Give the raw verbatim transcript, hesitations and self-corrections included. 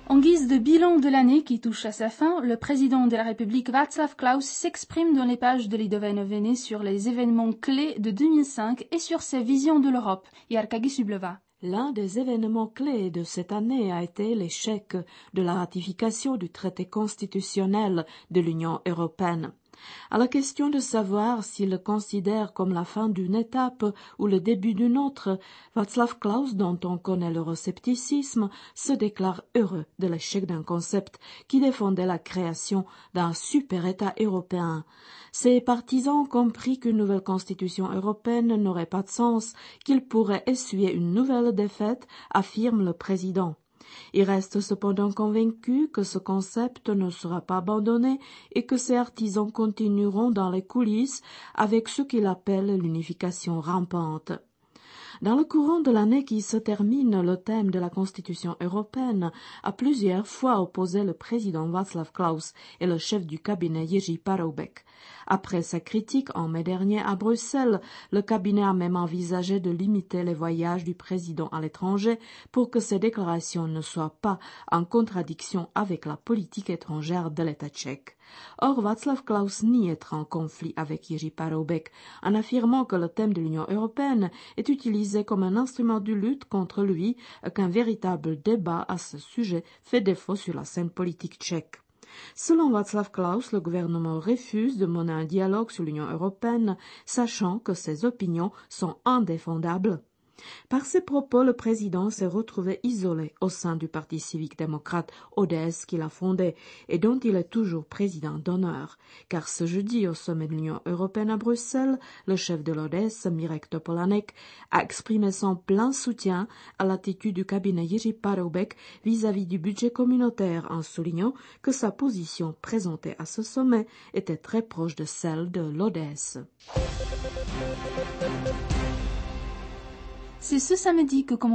En guise de bilan de l'année qui touche à sa fin, le président de la République Václav Klaus s'exprime dans les pages de Lidové noviny sur les événements clés de deux mille cinq et sur ses visions de l'Europe. Jarka Gisubleva. L'un des événements clés de cette année a été l'échec de la ratification du traité constitutionnel de l'Union européenne. À la question de savoir s'il le considère comme la fin d'une étape ou le début d'une autre, Václav Klaus, dont on connaît l'euroscepticisme, se déclare heureux de l'échec d'un concept qui défendait la création d'un super-État européen. Ses partisans ont compris qu'une nouvelle constitution européenne n'aurait pas de sens, qu'il pourrait essuyer une nouvelle défaite, affirme le président. Il reste cependant convaincu que ce concept ne sera pas abandonné et que ses artisans continueront dans les coulisses avec ce qu'il appelle l'unification rampante. Dans le courant de l'année qui se termine, le thème de la Constitution européenne a plusieurs fois opposé le président Václav Klaus et le chef du cabinet Jiří Paroubek. Après sa critique en mai dernier à Bruxelles, le cabinet a même envisagé de limiter les voyages du président à l'étranger pour que ses déclarations ne soient pas en contradiction avec la politique étrangère de l'État tchèque. Or, Václav Klaus nie être en conflit avec Jiří Paroubek en affirmant que le thème de l'Union européenne est utilisé comme un instrument de lutte contre lui et qu'un véritable débat à ce sujet fait défaut sur la scène politique tchèque. Selon Václav Klaus, le gouvernement refuse de mener un dialogue sur l'Union européenne, sachant que ses opinions sont indéfendables. Par ses propos, le président s'est retrouvé isolé au sein du Parti civique-démocrate O D S qu'il a fondé et dont il est toujours président d'honneur. Car ce jeudi, au sommet de l'Union européenne à Bruxelles, le chef de l'O D S, Mirek Topolánek, a exprimé son plein soutien à l'attitude du cabinet Jiří Paroubek vis-à-vis du budget communautaire en soulignant que sa position présentée à ce sommet était très proche de celle de l'O D S. C'est ce samedi que commence